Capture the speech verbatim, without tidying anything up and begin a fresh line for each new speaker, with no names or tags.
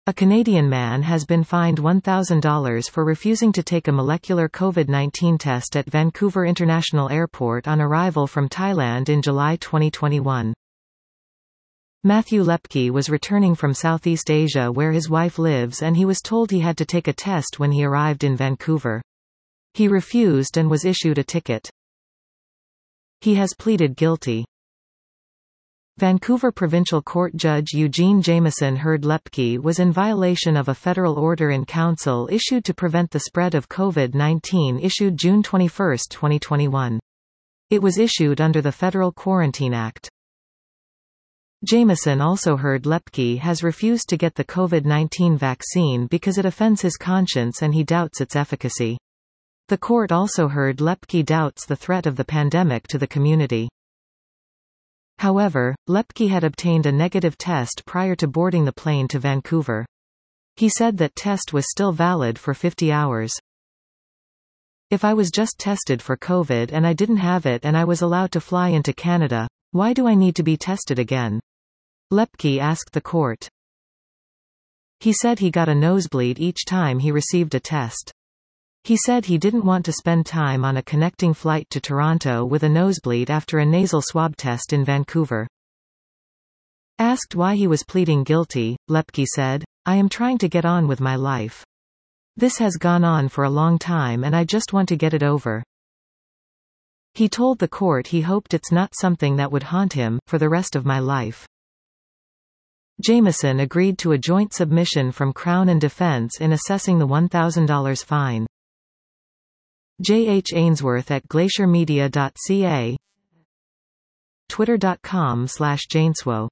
A Canadian man has been fined one thousand dollars for refusing to take a molecular COVID nineteen test at Vancouver International Airport on arrival from Thailand in July twenty twenty-one. Matthew Lepke was returning from Southeast Asia where his wife lives, and he was told he had to take a test when he arrived in Vancouver. He refused and was issued a ticket. He has pleaded guilty. Vancouver Provincial Court Judge Eugene Jameson heard Lepke was in violation of a federal order in council issued to prevent the spread of COVID nineteen issued June twenty-first, twenty twenty-one. It was issued under the Federal Quarantine Act. Jameson also heard Lepke has refused to get the COVID nineteen vaccine because it offends his conscience and he doubts its efficacy. The court also heard Lepke doubts the threat of the pandemic to the community. However, Lepke had obtained a negative test prior to boarding the plane to Vancouver. He said that test was still valid for fifty hours. If I was just tested for COVID and I didn't have it and I was allowed to fly into Canada, why do I need to be tested again? Lepke asked the court. He said he got a nosebleed each time he received a test. He said he didn't want to spend time on a connecting flight to Toronto with a nosebleed after a nasal swab test in Vancouver. Asked why he was pleading guilty, Lepke said, "I am trying to get on with my life. This has gone on for a long time and I just want to get it over." He told the court he hoped it's not something that would haunt him for the rest of my life. Jameson agreed to a joint submission from Crown and Defence in assessing the one thousand dollars fine. J H Ainsworth at glacier media dot c a, twitter dot com slash Jainswo